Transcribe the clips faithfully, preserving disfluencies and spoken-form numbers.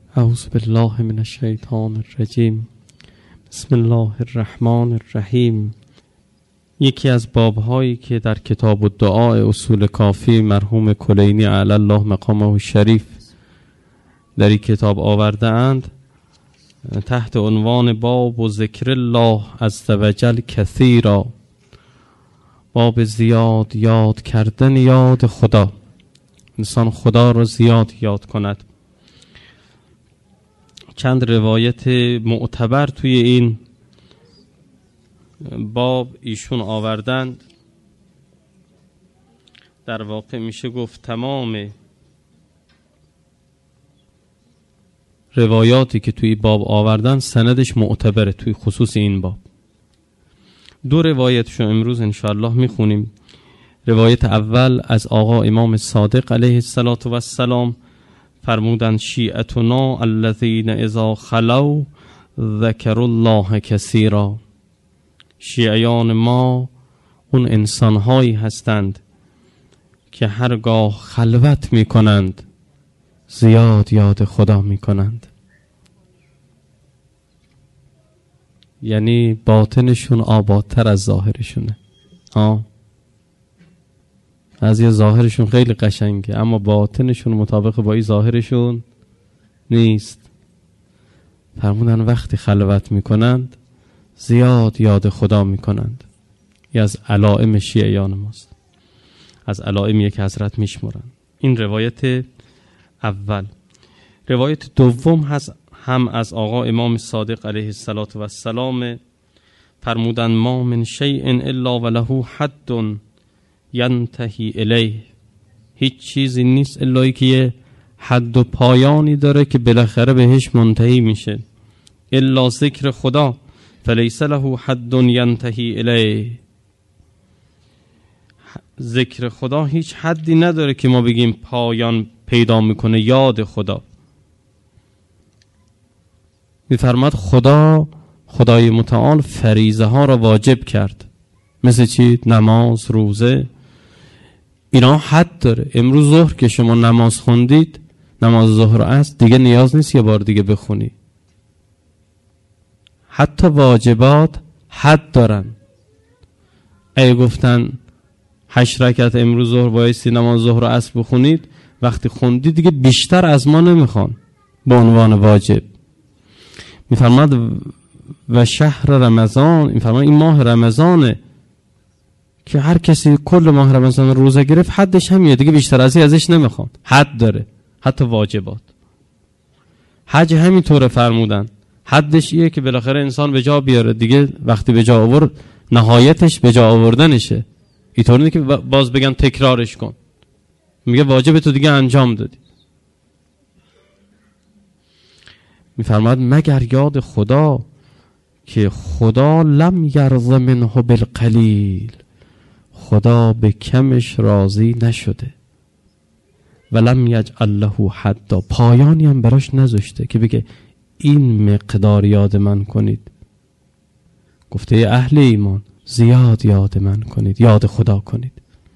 اعوذ بالله من الشیطان الرجیم. بسم الله الرحمن الرحیم. یکی از بابهایی که در کتاب الدعاء اصول کافی مرحوم کلینی علی الله مقامه الشریف در این کتاب آورده اند تحت عنوان باب و ذکر الله عز وجل کثیرا، باب زیاد یاد کردن یاد خدا، انسان خدا رو زیاد یاد کند. چند روایت معتبر توی این باب ایشون آوردند. در واقع میشه گفت تمام روایاتی که توی باب آوردن سندش معتبره توی خصوص این باب. دو روایتشو امروز انشاءالله میخونیم. روایت اول از آقا امام صادق علیه السلام فرمودند شیعتنا الذین اذا خلو ذکروا الله کثیرا. شیعیان ما اون انسانهایی هستند که هرگاه خلوت می کنند زیاد یاد خدا می کنند. یعنی باطنشون آبادتر از ظاهرشونه. آه از یه ظاهرشون خیلی قشنگه اما باطنشون مطابق با این ظاهرشون نیست. فرمودن وقتی خلوت میکنند زیاد یاد خدا میکنند. یه از علائم شیعیان ماست، از علائمی که حضرت میشمرن. این روایت اول. روایت دوم هست هم از آقا امام صادق علیه السلام فرمودن ما من شیء الا وله حد ینتهی الیه. هیچ چیزی نیست الا که یه حد و پایانی داره که بالاخره بهش منتهی میشه. الا ذکر خدا فلیس له حد ینتهی الیه. ذکر خدا هیچ حدی نداره که ما بگیم پایان پیدا میکنه. یاد خدا میفرماد خدا خدای متعال فریضه ها را واجب کرد، مثل چی؟ نماز، روزه، اینا حد داره. امروز ظهر که شما نماز خوندید، نماز ظهر است، دیگه نیاز نیست یه بار دیگه بخونی. حتی واجبات حد دارن. اگه گفتن هشت رکعت امروز ظهر بایستی نماز ظهر و عصر بخونید، وقتی خوندید دیگه بیشتر از ما نمیخوان به عنوان واجب. میفرماد و شهر رمضان، میفرماد این ماه رمضانه که هر کسی کل ماه رمضان روزه گرفت حدش همیه دیگه، بیشتر از این ازش نمیخوان. حد داره. حتی واجبات. حج همینطوره فرمودن، حدش ایه که بالاخره انسان به جا بیاره دیگه. وقتی به جا آورد نهایتش به جا آوردنشه. اینطور نیست که باز بگن تکرارش کن. میگه واجب تو دیگه انجام دادی. میفرماد مگر یاد خدا که خدا لم یرض منه بالقلیل، خدا به کمش راضی نشده. ولم یجعل له حدا، پایانی هم براش نذاشته که بگه این مقدار یاد من کنید. گفته اهل ایمان زیاد یاد من کنید، یاد خدا کنید.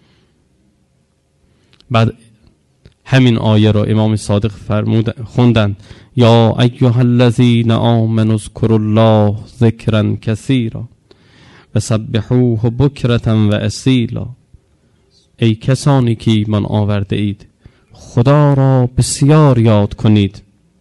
بعد همین آیه را امام صادق فرمود خوندن یا ایها الذین آمنوا اذکروا الله ذکرا کثیرا و سبحوه بکرة و اصیلا. ای کسانی که ایمان آورده اید خدا را بسیار یاد کنید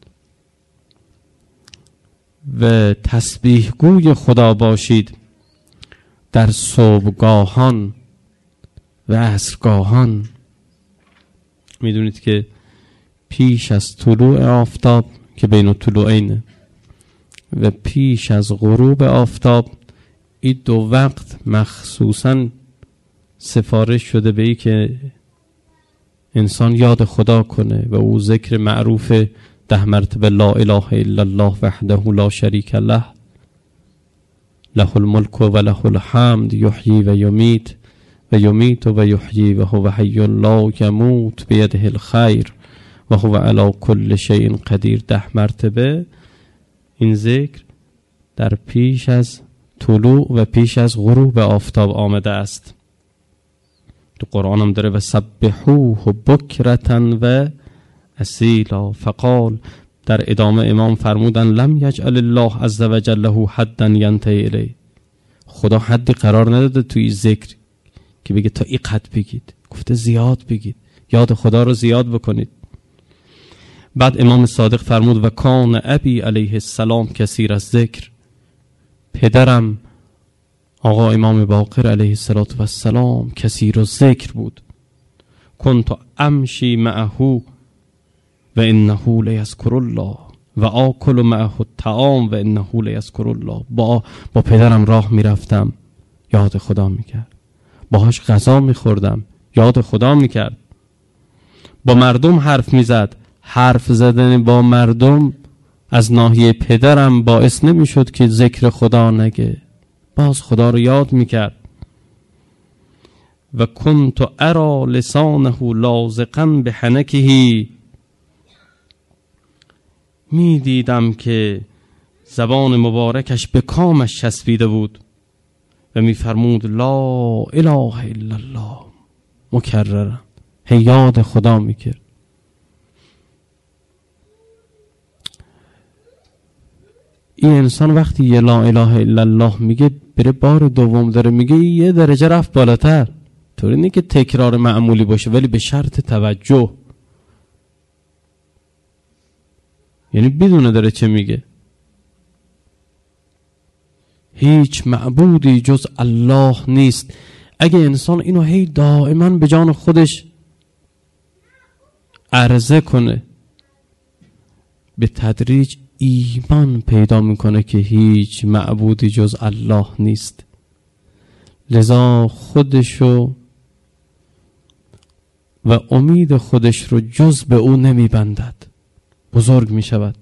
و تسبیح گوی خدا باشید در صبحگاهان و عصرگاهان. میدونید که پیش از طلوع آفتاب که بین الطلوعین و پیش از غروب آفتاب، این دو وقت مخصوصا سفارش شده به ای که انسان یاد خدا کنه و او ذکر معروف ده مرتبه لا اله الا الله وحده لا شریک له له الملک و له الحمد یحیی و یمیت و یمیت و یحیی و هو حی لا یموت بیده الخیر و هو علی کل شیء قدیر. ده مرتبه این ذکر در پیش از طلوع و پیش از غروب آفتاب آمده است. تو قرآن هم داره و سبحوه بکرة و اصیلا. فقال در ادامه امام فرمودن لم یجعل الله عز وجل له حدا ینتهی الیه. خدا حدی قرار نداده توی ذکر که بگه تا این قد بگید، گفته زیاد بگید، یاد خدا رو زیاد بکنید. بعد امام صادق فرمود و کان ابی علیه السلام کثیر از ذکر، پدرم آقا امام باقر علیه السلام کثیر از ذکر بود. کنت امشی معه و انه لیذکر الله و آکل معه الطعام و انه لیذکر الله. با با پدرم راه میرفتم، یاد خدا میکرد. باهاش غذا میخوردم، یاد خدا میکرد. با مردم حرف میزد، حرف زدن با مردم از ناحیه پدرم باعث نمیشد که ذکر خدا نگه، باز خدا رو یاد میکرد. و کنت ارى لسانه لازقا به حنکه، می دیدم که زبان مبارکش به کامش چسبیده بود و می فرمود لا اله الا الله مکررا، هی یاد خدا میکرد. این انسان وقتی یه لا اله الا الله میگه، بره بار دوم داره میگه، یه درجه رفت بالاتر. طوری نه که تکرار معمولی باشه، ولی به شرط توجه، یعنی بدونه داره چه میگه. هیچ معبودی جز الله نیست. اگه انسان اینو هی دائما به جان خودش عرضه کنه، به تدریج ایمان پیدا میکنه که هیچ معبودی جز الله نیست. لذا خودشو و امید خودش رو جز به او نمیبندد، بزرگ میشود.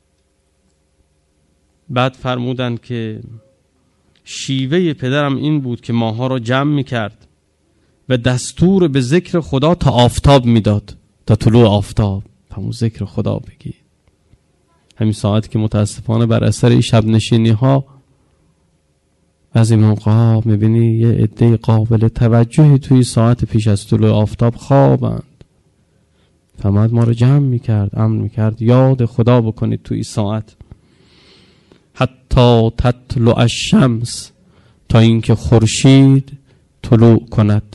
بعد فرمودند که شیوه پدرم این بود که ماها رو جمع میکرد و دستور به ذکر خدا تا آفتاب میداد، تا طلوع آفتاب همون ذکر خدا بگی. همین ساعتی که متاسفانه بر اثر شب نشینی ها از این موقع میبینی یه عده قابل توجهی توی ساعت پیش از طلوع آفتاب خوابند. فرمود ما رو جمع میکرد، امر میکرد یاد خدا بکنید توی ساعت، حتی تطلع الشمس، تا اینکه خورشید طلوع کند.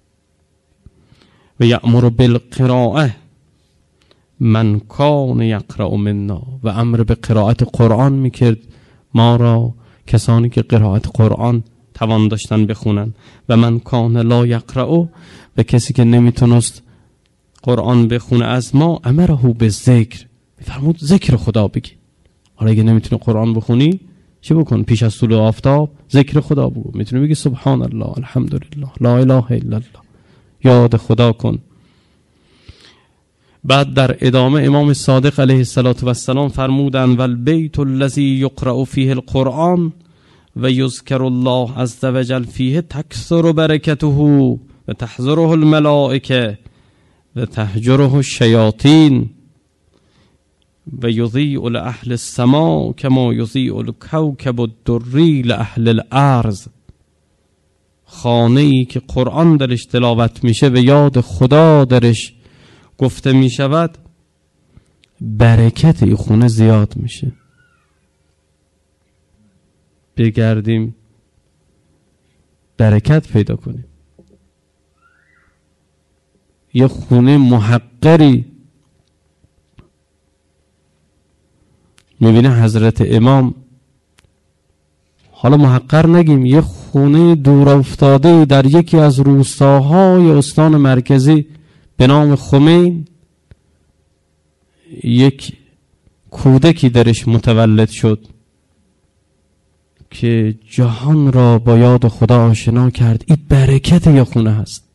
و یأمر بالقراءه من کان یقرأ منا، و امر به قرائت قرآن میکرد ما را، کسانی که قرائت قرآن توان داشتن بخونن. و من کان لا یقرأ، و کسی که نمیتونست قرآن بخونه از ما، امره به ذکر، میفرمود ذکر خدا بگی. حالا اگه نمیتونی قرآن بخونی چی بکن؟ پیش از طلوع آفتاب ذکر خدا بگو. میتونی بگی سبحان الله، الحمدلله، لا اله الا الله، یاد خدا کن. بعد در ادامه امام صادق علیه السلام فرمودند والبیت الذی یقرأ فیه القرآن و یذکر الله عز وجل فیه تکثر برکته و تحضره الملائکه و تهجره الشیاطین و یضیء لأهل السماء کما یضیء الکوکب الدری لأهل الارض. خانه ای که قرآن درش تلاوت میشه و یاد خدا درش گفته میشود، برکت این خونه زیاد میشه. بگردیم برکت پیدا کنیم. یه خونه محقری میبینه حضرت امام، حالا محقر نگیم، یه خونه دور افتاده در یکی از روستاهای استان مرکزی به نام خمین، یک کودکی درش متولد شد که جهان را با یاد خدا آشنا کرد. این برکت یه خونه هست.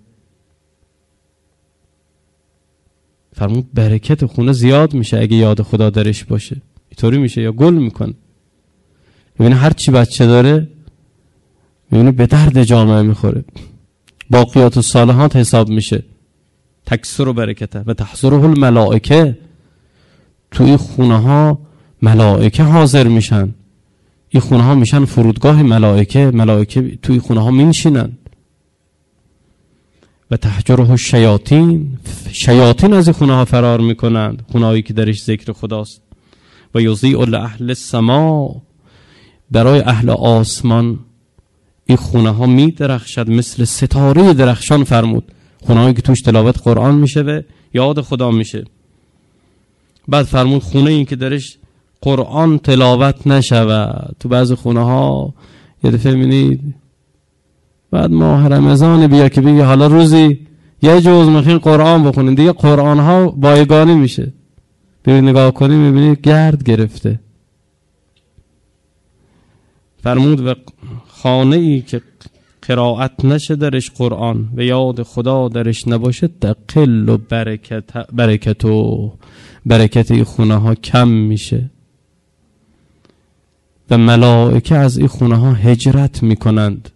فرمود برکت خونه زیاد میشه اگه یاد خدا درش باشه. اینطوری میشه یا گل میکنه. ببینه هر چی بچه داره ببینه به درد جامعه میخوره، باقیات و صالحات حساب میشه. تکثر و برکته و تحضره الملائکه، توی خونه ها ملائکه حاضر میشن. این خونه ها میشن فرودگاه ملائکه، ملائکه توی خونه ها مینشینن. و تهجره الشیاطین، شیاطین از این خونه ها فرار میکنند، خونه هایی که درش ذکر خداست. و یضیء لاهل السما، برای اهل آسمان این خونه ها می درخشد مثل ستاره درخشان فرمود. خونه هایی که توش تلاوت قرآن میشه و یاد خدا میشه. بعد فرمود خونه این که درش قرآن تلاوت نشود، تو بعض خونه ها یه دفعه می‌بینید بعد ماه رمضان بیا که بگی حالا روزی یه جز میخوین قرآن بخونین، دیگه قرآن ها بایگانی میشه. برید نگاه کنید میبینید گرد گرفته. فرمود و خانه ای که قرائت نشه درش قرآن و یاد خدا درش نباشه، تقل و برکت برکت و برکت این خونه ها کم میشه و ملائکه از این خونه ها هجرت میکنند.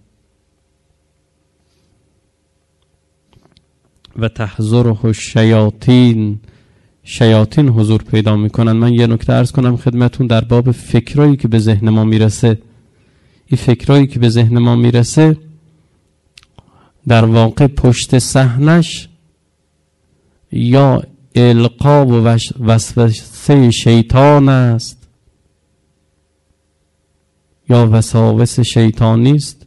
و تحضره الشیاطین، شیاطین حضور پیدا میکنند. من یه نکته عرض کنم خدمتون در باب فکرایی که به ذهن ما میرسه. این فکرایی که به ذهن ما میرسه در واقع پشت صحنش یا القا و وسوسه شیطان است یا وساوس شیطانی است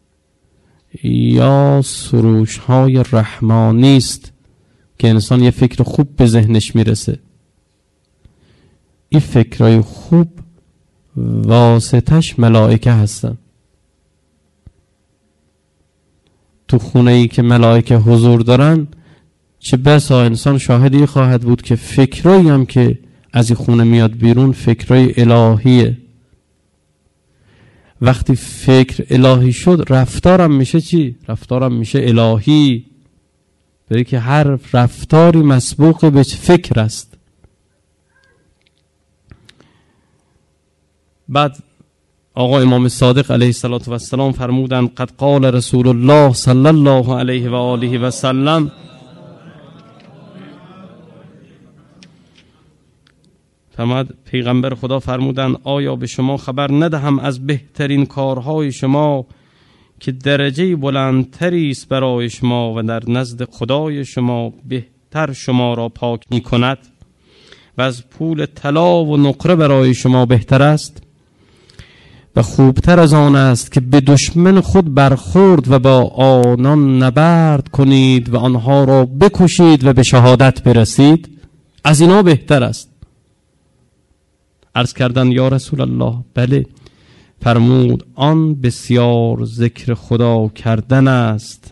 یا سروش های رحمانی است که انسان یه فکر خوب به ذهنش میرسه. این فکرای خوب واسطش ملائکه هستن. تو خونه ای که ملائکه حضور دارن چه بسا انسان شاهدی خواهد بود که فکرایی هم که از این خونه میاد بیرون فکرای الهیه. وقتی فکر الهی شد رفتارم میشه چی؟ رفتارم میشه الهی، برای که هر رفتاری مسبوق به فکر است. بعد آقا امام صادق علیه السلام فرمودند قد قال رسول الله صلی الله علیه و آله و سلم، فرمود پیغمبر خدا فرمودند آیا به شما خبر ندهم از بهترین کارهای شما که درجه بلندتری است برای شما و در نزد خدای شما بهتر شما را پاک می کند و از پول طلا و نقره برای شما بهتر است و خوبتر از آن است که به دشمن خود برخورد و با آنان نبرد کنید و آنها را بکشید و به شهادت برسید. از اینا بهتر است. عرض کردند یا رسول الله بله. فرمود آن بسیار ذکر خدا کردن است.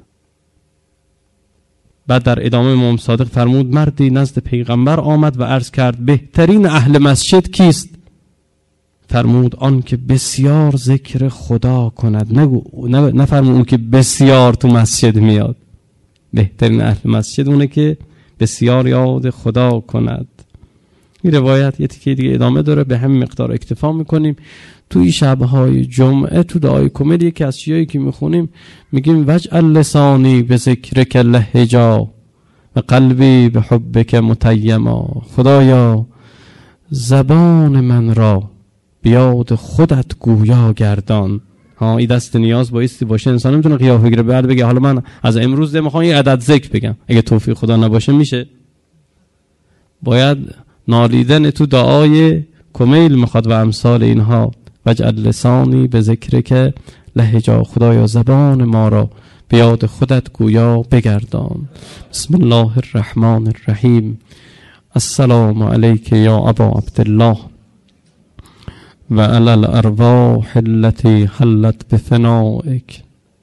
بعد در ادامه امام صادق فرمود مردی نزد پیغمبر آمد و عرض کرد بهترین اهل مسجد کیست؟ فرمود آن که بسیار ذکر خدا کند. نگو نفرمود اون که بسیار تو مسجد میاد. بهترین اهل مسجد اونه که بسیار یاد خدا کند. این روایت یه تیکه دیگه ادامه داره، به همین مقدار اکتفا میکنیم. توی شبهای جمعه تو دعای کمیل یکی از چیزایی که میخونیم میگیم وجعل لسانی به ذکرک لهجا و قلبی به حبک متیما. خدایا زبان من را بیاد خودت گویا گردان. ها این دست نیاز بایستی باشه. انسان نمیتونه قیافه بگیره بعد بگه حالا من از امروز ده میخوام یه عدد ذکر بگم. اگه توفیق خدا نباشه میشه. باید نالیدن تو دعای کمیل میخواد و امثال اینها. وجعل لسانی به ذکرک لهجا. خدایا زبان ما را بیاد خودت گویا بگردان. بسم الله الرحمن الرحیم. السلام علیک یا ابا عبدالله و علی الارواح التي حلت بفنائک.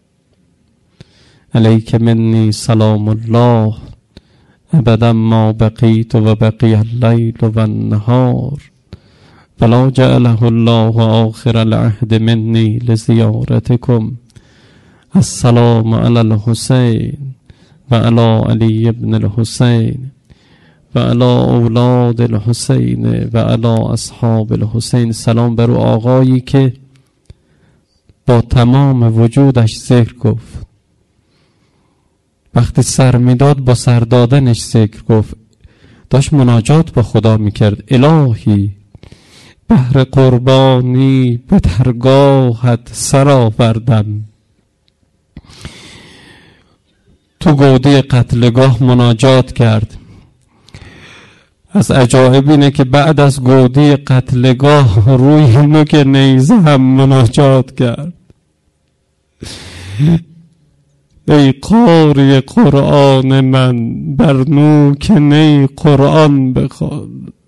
علیک منی سلام الله ابدا ما بقیت و بقی اللیل و النهار فلا جعله الله آخر العهد منی لزیارتکم. السلام علی الحسین و علی علی ابن الحسین و علی اولاد الحسین و علی اصحاب الحسین. سلام بر آقایی که با تمام وجودش ذکر گفت. وقتی سر میداد با سر دادنش ذکر گفت. داشت مناجات با خدا میکرد. الهی بهر قربانی به درگاهت سر آوردم. تو گودی قتلگاه مناجات کرد. از عجایب اینه که بعد از گودی قتلگاه روی نوک نیزه هم مناجات کرد. ای قاری قرآن من، بر نوک نی قرآن بخوان.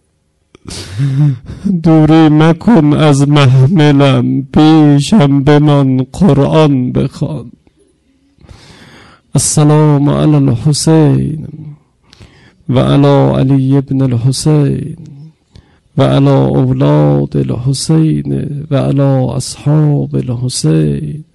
دوری مکن از محملم، پیشم بمان قرآن بخوان. السلام علی الحسین و علی علی ابن الحسین و علی اولاد الحسین و علی اصحاب الحسین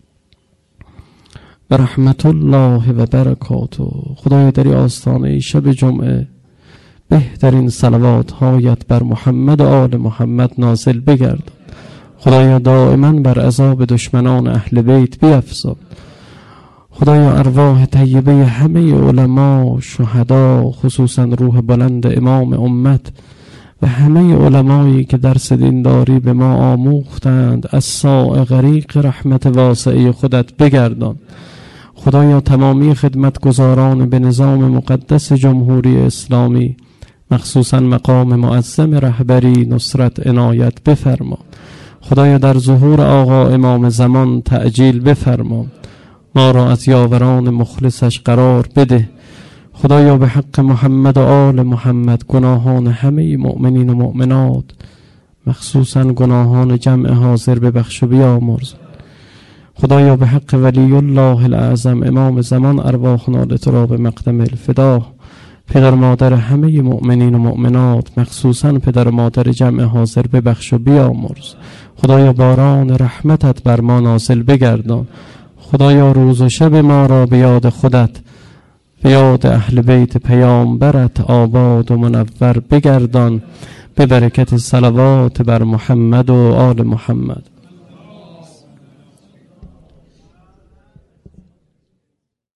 و رحمت الله و برکاته. خدای در آستانه شب جمعه بهترین صلوات هایت بر محمد و آل محمد نازل بگرد. خدایا دائما بر عذاب دشمنان اهل بیت بیفزا. خدایا ارواح طیبه همه علما، شهدا، خصوصا روح بلند امام امت و همه علمایی که درس دینداری به ما آموختند، از ساء غریق رحمت واسعه خودت بگردان. خدایا تمامی خدمتگزاران به نظام مقدس جمهوری اسلامی، مخصوصا مقام معظم رهبری، نصرت عنایت بفرما. خدایا در ظهور آقا امام زمان تعجیل بفرما. ما را از یاوران مخلصش قرار بده. خدایا به حق محمد و آل محمد گناهان همه مؤمنین و مؤمنات، مخصوصا گناهان جمع حاضر ببخش و بیامرز. خدایا به حق ولی الله الاعظم امام زمان ارواحنا لتراب مقدم الفدا، پدر مادر همه مؤمنین و مؤمنات، مخصوصا پدر مادر جمع حاضر ببخش و بیامرز. خدایا باران رحمتت بر ما نازل بگردان. خدایا روز و شب ما را به یاد خودت، به یاد اهل بیت پیامبرت آباد و منور بگردان، به برکت صلوات بر محمد و آل محمد.